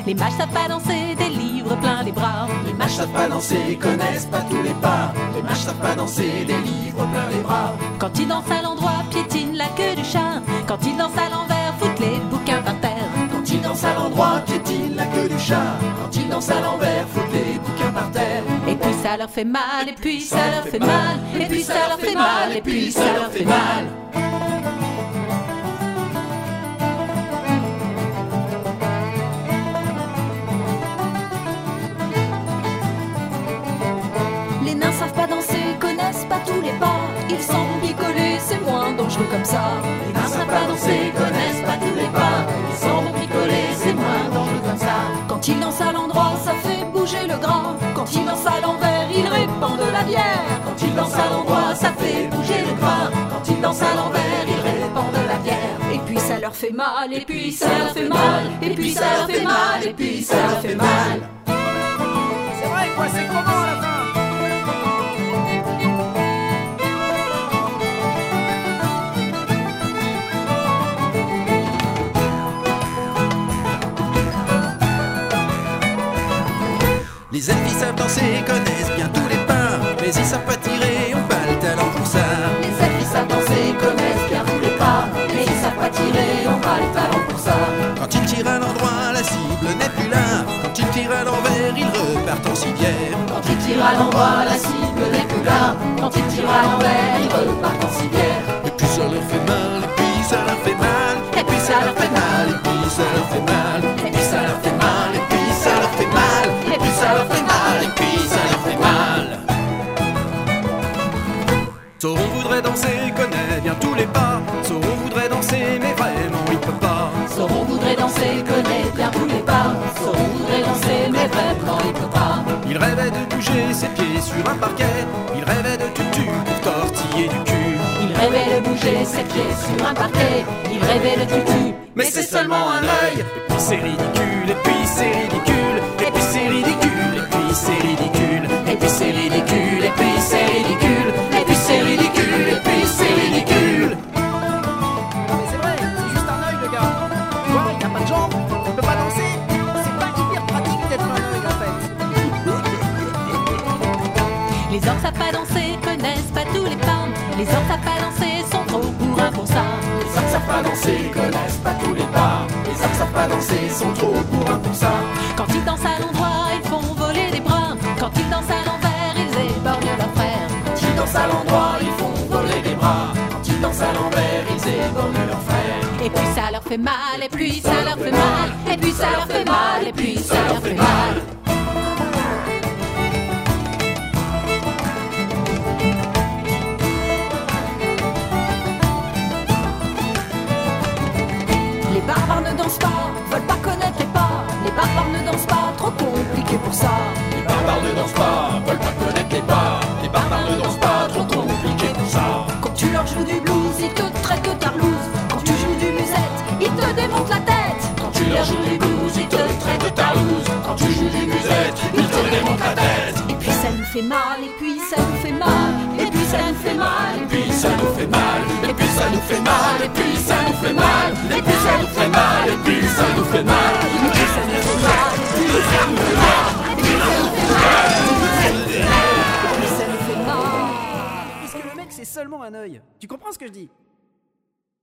Les mages savent pas danser, des livres plein les bras. Les mages savent pas danser, connaissent pas tous les pas. Les mages savent pas danser, des livres plein les bras. Quand ils dansent à l'endroit, piétinent la queue du chat. Quand ils dansent à l'envers, foutent les bouquins par terre. Quand ils dansent à l'endroit, piétinent la queue du chat. Quand ils dansent à l'envers, foutent les bouquins par terre. Et puis ça leur fait mal, et puis ça leur fait mal. Et puis ça leur fait mal, et puis ça leur fait mal. Les nains savent pas danser, connaissent pas tous les pas. Ils s'en vont picoler, c'est moins dangereux comme ça. Les nains savent pas danser, connaissent pas tous les pas. Ils s'en vont picoler, c'est moins dangereux comme ça. Quand ils dansent à l'endroit, ça fait bouger le gras. Quand ils dansent à l'envers, ils répandent la bière. Quand ils dansent à l'endroit, ça fait bouger le gras. Quand ils dansent à l'envers, ils répandent la bière. Et puis ça leur fait mal, et puis ça leur fait mal. Et puis ça leur fait mal, et puis ça leur fait mal. C'est vrai quoi, c'est comment à la fin? Les elfes ils savent danser, connaissent bien tous les pas, mais ils savent pas tirer, ont pas le talent pour ça. Les elfes ils savent danser, connaissent bien tous les pas, mais ils savent pas tirer, ont pas le talent pour ça. Quand ils tirent à l'endroit, la cible n'est plus là. Quand ils tirent à l'envers, ils repartent en civière. Quand ils tirent à l'endroit, la cible n'est plus là. Quand ils tirent à l'envers, ils repartent en civière. Et puis ça leur fait mal, et puis ça leur fait mal. Et puis ça leur fait mal, Et puis ça leur fait mal. et puis ça leur fait mal, Et puis ça leur fait mal. et puis ça leur fait mal, Et puis ça leur fait mal. Sauron voudrait danser, connaît bien tous les pas. Sauron voudrait danser, mais vraiment il peut pas. Sauron voudrait danser, connaît bien tous les pas. Sauron voudrait danser, mais vraiment il peut pas. Il rêvait de bouger ses pieds sur un parquet. Il rêvait de tutu pour tortiller du cul. Il rêvait de bouger ses pieds sur un parquet. Il rêvait de tutu, Mais c'est seulement un œil. Et puis c'est ridicule, et puis c'est ridicule. Et puis c'est ridicule, et puis c'est ridicule. et puis c'est ridicule, et puis c'est ridicule, et puis c'est ridicule, et puis c'est ridicule. Non mais c'est vrai, c'est juste un œil le gars. Tu vois, il a pas de jambes, il peut pas danser. C'est pas hyper pratique d'être un œil en fait. Les orques savent pas danser, connaissent pas tous les pas. Les orques savent pas danser, sont trop bourrins pour ça. Les orques savent pas danser, connaissent pas tous les pas. Les orques savent pas danser, sont trop bourrins pour ça. Quand ils dansent à l'endroit, ils font voler des bras. Quand ils dansent à l'envers, ils éborgnent leurs frères. Quand ils dansent à l'endroit, ils font voler des bras. Quand ils dansent à l'envers, ils éborgnent leurs frères. Et puis ça leur fait mal, et puis ça leur fait mal. Et puis ça leur fait mal, et puis ça leur fait mal. Les barbares ne dansent pas, veulent pas connaître les pas. Les barbares ne dansent pas, trop compliqué pour ça. Les barbares ne dansent pas, veulent pas connaître les pas. Les barbares ne dansent pas, trop compliqué pour ça. Quand tu leur joues du blues, ils te traitent de tarlouse. Quand tu joues du musette, ils te démontent la tête. Quand tu leur joues du blues, ils te traitent de tarlouse. Quand tu joues du musette, ils te démontent la tête. Et puis ça nous fait mal, et puis ça nous fait mal. Et puis ça nous fait mal, Et puis ça nous fait mal, et puis ça nous fait mal, et puis ça nous fait mal, et puis ça nous fait mal, et puis ça nous fait mal, et puis ça nous fait mal, et puis ça nous fait mal, et puis ça nous fait mal, et puis ça nous fait mal. Parce que le mec c'est seulement un œil. Tu comprends ce que je dis?